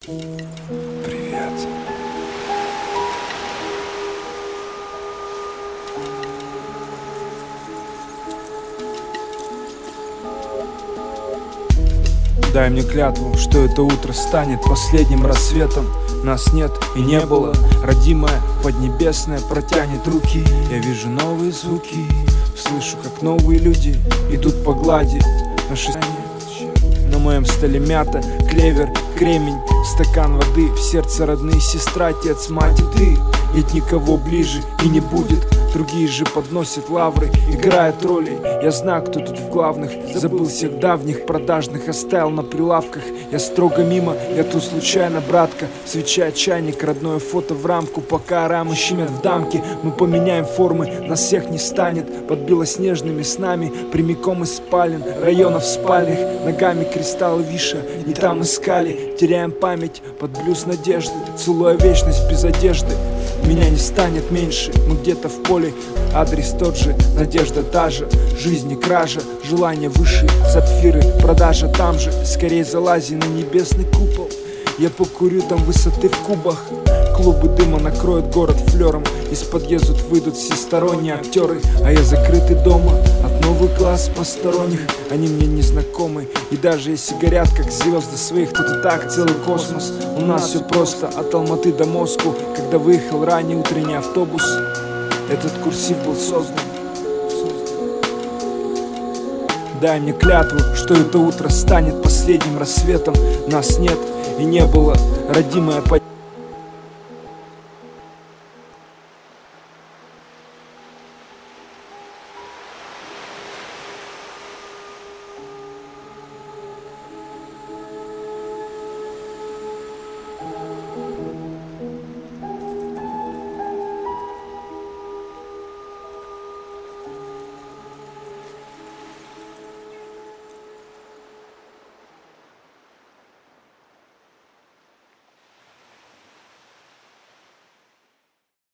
Привет. Дай мне клятву, что это утро станет последним рассветом. Нас нет и не было, родимая поднебесная протянет руки. Я вижу новые звуки, слышу, как новые люди идут по глади. На моем столе мята, клевер, кремень, стакан воды. В сердце родные сестра, отец, мать и ты. Нет никого ближе и не будет. Другие же подносят лавры, играют роли. Я знаю, кто тут в главных. Забыл всех давних продажных, оставил на прилавках. Я строго мимо, я тут случайно, братка. Свеча, чайник, родное фото в рамку. Пока рамы щемят в дамке, мы поменяем формы, нас всех не станет. Под белоснежными снами, прямиком из спален, районов спальных. Ногами кристаллы виша, не там искали. Теряем память под блюз надежды, целуя вечность без одежды. Меня не станет меньше, мы где-то в поле. Адрес тот же, надежда та же. Жизнь не кража, желание выше. Сапфиры, продажа там же. Скорее залази на небесный купол. Я покурю там высоты в кубах. Клубы дыма накроют город флером. Из подъездов выйдут всесторонние актеры. А я закрытый дома от новых глаз посторонних. Они мне не знакомы. И даже если горят как звезды своих, тут и так целый космос. У нас все просто от Алматы до Москвы. Когда выехал ранний утренний автобус, этот курсив был создан. Дай мне клятву, что это утро станет последним рассветом. Нас нет и не было, родимая